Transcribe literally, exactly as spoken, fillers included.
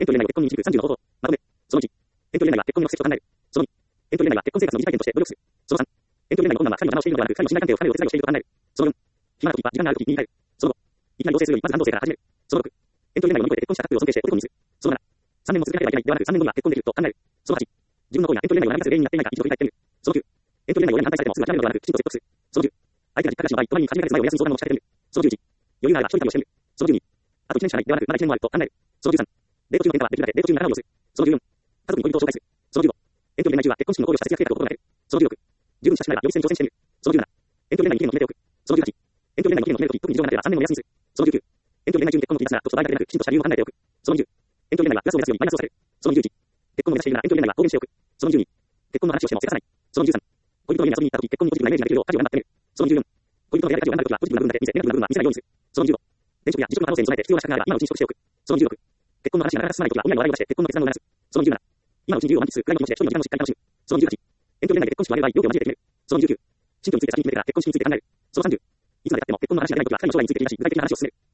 エントリー内を結婚に導くさんじゅうの方法。まとめ。そのいち。エントリー内は結婚の季節を考える。そのに。エントリー内は結婚生活の疑似体験として努力する。そのさん。エントリー内の困難は二人の邪魔をしているのではなく、二人の信頼関係を深めるお手伝いをしていると考える。そのよん。暇な時は時間がある時に言い換える。そのご。いきなり同棲するよりまず感動生から始める。そのろく。エントリー内を乗り越えて結婚したカップルを尊敬しておでこにする。そのなな。さんねんも続けなければいけないではなく、さんねんごには結婚できると考える。そのはち。自分の行為がエントリー内を悩み出す原因になっていないか一度振り返ってみる。そのきゅう。エントリー内を親に反対されてもすぐ諦めるのではなく、きちんと説得する。そのじゅう。相手が実家暮らしの場合、隣に始めかけず前を休む相談を仕掛けてみる。そのじゅういち。余裕があれば一人旅をしてみる。そのじゅうに。あといちねんしかないではなく、まだいちねんもあると考える。そのじゅうさん。デート中の喧嘩はできるだけデート中に仲直りをする。そのじゅうよん。家族に恋人を紹介する。そのじゅうご。エントリー内中は結婚式の考慮した節約計画を心がける。そのじゅうろく。十分に親しめばより一緒に挑戦してみる。そのじゅうなな。エントリー内に期限を決めておく。そのじゅうはち。エントリー内の期限を決めるとき、特に事情がなければさんねんも休みする。そのじゅうきゅう。エントリー内中に結婚の切り出すなら、途中場合だけでなく、きちんとした理由を考えておく。そのにじゅう。エントリー内はプラスを目指すようにマイナスをされる。そのにじゅういち。結婚を目指しているならエントリー内は公言しておく。そのにじゅうに。結婚の話をしてもせかさない。そのにじゅうさん。恋人の家に遊びに行ったとき、結婚にポジティブなイメージができるよう家事を頑張ってみる。そのにじゅうよん。恋人の部屋で家事を頑張るときはポジティブな部分だけ見せ、ネガティブな部分は見せないようにする。そのにじゅうご。転職や離職の可能性に備えて必要な資格があれば今のうちに取得しておく。そのにじゅうろく。結婚の話がなかなか進まないときは親に笑いを出して結婚の決断を促す。そのにじゅうなな。今のうちに自由を満喫するくらいの気持ちで一人の時間をしっかり楽しむ。そのにじゅうはち。エントリー内で結婚式を挙げる場合、容疑を交えて決める。そのにじゅうきゅう。新居について先に決めてから結婚式について考える。そのさんじゅう。いつまで経っても結婚の話が出ないときは二人の将来について言い出し、具体的な話を進める。